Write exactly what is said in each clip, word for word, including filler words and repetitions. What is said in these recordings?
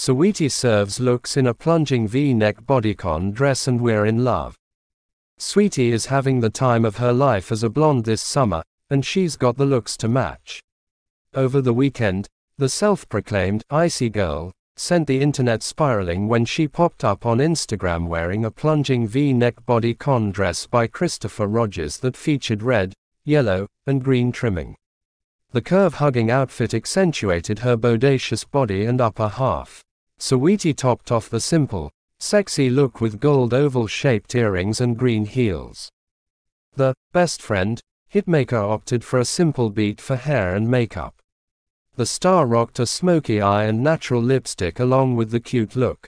Saweetie serves looks in a plunging V-neck bodycon dress and we're in love. Sweetie is having the time of her life as a blonde this summer, and she's got the looks to match. Over the weekend, the self-proclaimed icy girl sent the internet spiraling when she popped up on Instagram wearing a plunging V-neck bodycon dress by Christopher Rogers that featured red, yellow, and green trimming. The curve-hugging outfit accentuated her bodacious body and upper half. Saweetie topped off the simple, sexy look with gold oval-shaped earrings and green heels. The best friend hitmaker opted for a simple beat for hair and makeup. The star rocked a smoky eye and natural lipstick along with the cute look.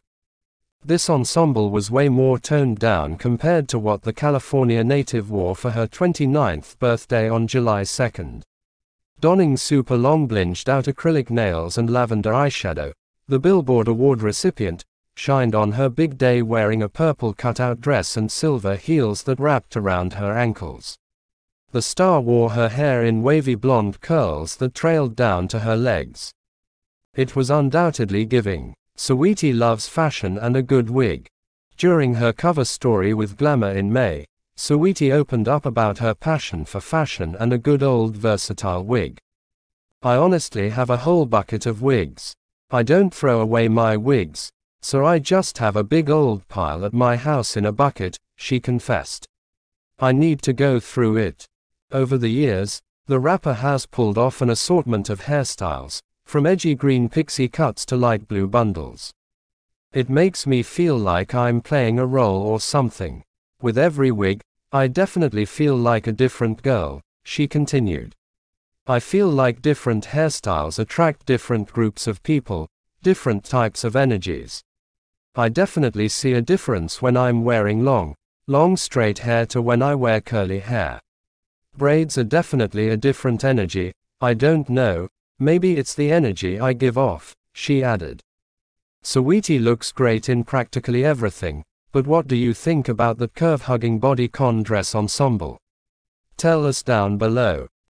This ensemble was way more toned down compared to what the California native wore for her twenty-ninth birthday on July second. Donning super long blinged-out acrylic nails and lavender eyeshadow, the Billboard Award recipient shined on her big day wearing a purple cutout dress and silver heels that wrapped around her ankles. The star wore her hair in wavy blonde curls that trailed down to her legs. It was undoubtedly giving. Saweetie loves fashion and a good wig. During her cover story with Glamour in May, Saweetie opened up about her passion for fashion and a good old versatile wig. "I honestly have a whole bucket of wigs. I don't throw away my wigs, so I just have a big old pile at my house in a bucket," she confessed. "I need to go through it." Over the years, the rapper has pulled off an assortment of hairstyles, from edgy green pixie cuts to light blue bundles. "It makes me feel like I'm playing a role or something. With every wig, I definitely feel like a different girl," she continued. "I feel like different hairstyles attract different groups of people, different types of energies. I definitely see a difference when I'm wearing long, long straight hair to when I wear curly hair. Braids are definitely a different energy. I don't know, maybe it's the energy I give off," she added. Saweetie looks great in practically everything, but what do you think about the curve-hugging bodycon dress ensemble? Tell us down below.